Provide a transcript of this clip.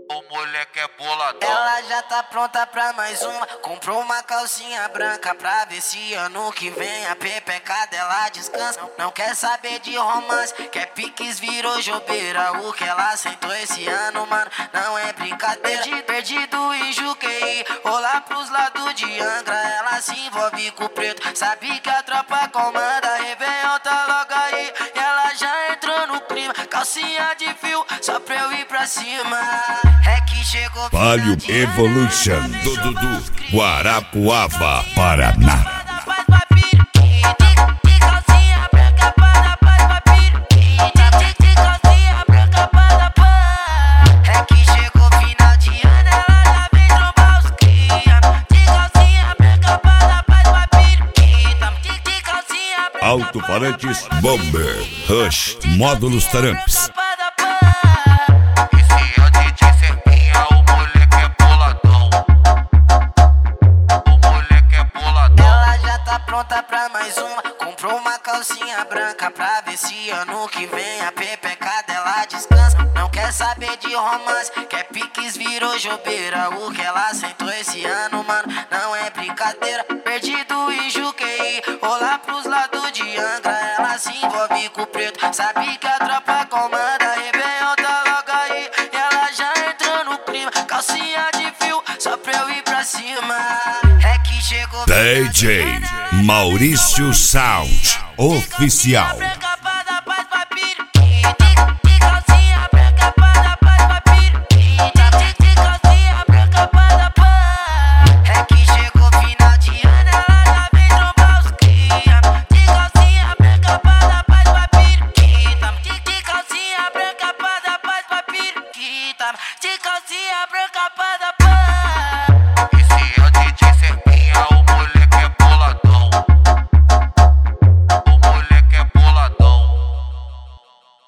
O moleque é boladão. Ela já tá pronta pra mais uma. Comprou uma calcinha branca pra ver se ano que vem a pepeca dela descansa. Não quer saber de romance, quer piques, virou jobeira. O que ela sentou esse ano, mano, não é brincadeira. Perdido em Juqueí, rolar pros lados de Angra. Ela se envolve com o preto, sabe que a tropa comanda. Réveillon tá logo aí, e ela já entrou no clima. Calcinha de fio, só pra eu ir pra cima. É que chegou Palio Evolution do Dudu, Guarapuava, Paraná. É que chegou final de ano, ela já vem trombar os cria. De calcinha branca para paz, vai periquita. De calcinha branca. Alto-falantes Bomber, Rush, Módulos Taramps. Esse é o DJ Serpinha, o moleque é boladão. O moleque é boladão. Ela já tá pronta pra mais uma. Comprou uma calcinha branca pra ver se ano que vem a pepeca dela descansa. Não quer saber de romance, quer piques, virou jobeira. O que ela sentou esse ano, mano, não é brincadeira. Perdido em Juqueí, rolar pros lados de Angra. Ela se envolve com o preto, sabe que a tropa comanda. Réveillon tá logo aí, e ela já entrou no clima. Calcinha de fio, só pra eu ir pra cima. É que chegou DJ Maurício Sound Oficial. É que chegou final de ano, ela já vem trombar os cria. De calcinha branca para paz, vai periquita. De calcinha branca para paz, vai periquita. De calcinha branca para